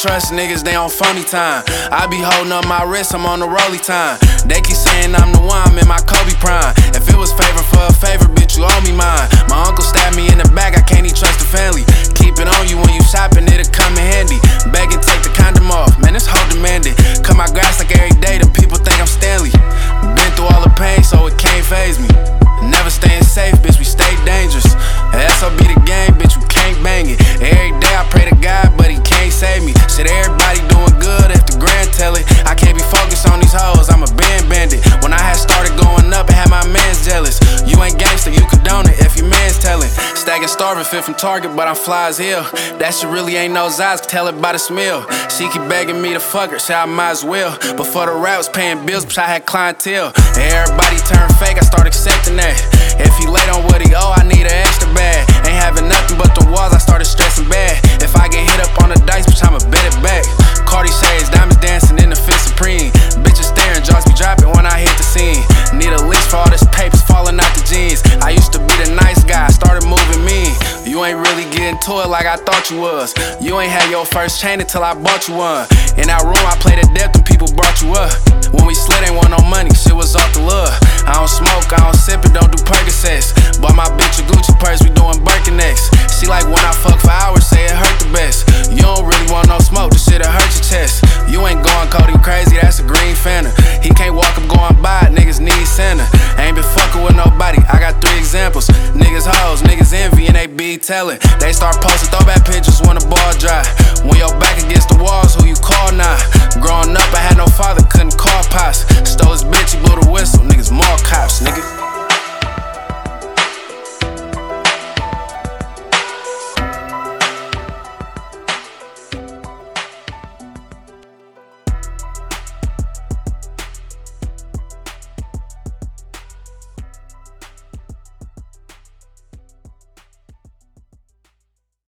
trust niggas, they on phony time. I be holding up my wrist, I'm on the rolly time. They keep saying I'm the one, I'm in my Kobe prime. If it was favor for a favor, bitch, you owe me mine. My uncle stabbed me in the back, I can't even trust the family. Keep it on you when you shopping, it'll come in handy. Beg and take the condom off, man, this hoe demanded. Cut my grass like every day, the people think I'm Stanley. Been through all the pain, so it can't faze me. Never staying safe, bitch, we stay dangerous. SOB the game, bitch, we can't bang it. Every day I pray to God, but he can't save me. Shit, everybody doing good if the grand tell it. I can't be focused on these hoes, I'm a band bandit. When I had started going up, I had my mans jealous. You ain't gangster, you condone it if your man's telling. Stacking starving, fit from Target, but I'm fly as hell. That shit really ain't no Zaz, tell it by the smell. She keep begging me to fuck her, say I might as well. But for the raps, paying bills, bitch, I had clientele. And everybody turned fake, I started accepting that. If he late on what he owe, I need an extra bag. Ain't having nothing but the walls, I started stressing bad. If I get hit up on the dice, bitch, I'ma bet it back. Cardi shades, diamonds dancing in the Fit Supreme. Bitches staring, jaws be dropping when I hit the scene. Need a leash for all this papers falling out the jeans. I used to be the nice guy, started moving mean. You ain't really getting to it like I thought you was. You ain't had your first chain until I bought you one. In that room, I played at depth and people brought you up. When we slid, ain't want no money, shit was off the love. I don't smoke, I don't sip it, don't do Percocets. Bought my bitch a Gucci purse, we doing Birkenecks. She like when I fuck for hours, say it hurt the best. You don't really want no smoke, this shit'll hurt your chest. You ain't going Cody crazy, that's a green Fanta. He can't walk up going by, niggas need Santa. Ain't been fucking with nobody, I got 3 examples. Niggas hoes, niggas envy and they be telling. They start posting throwback pictures when the ball dry. When your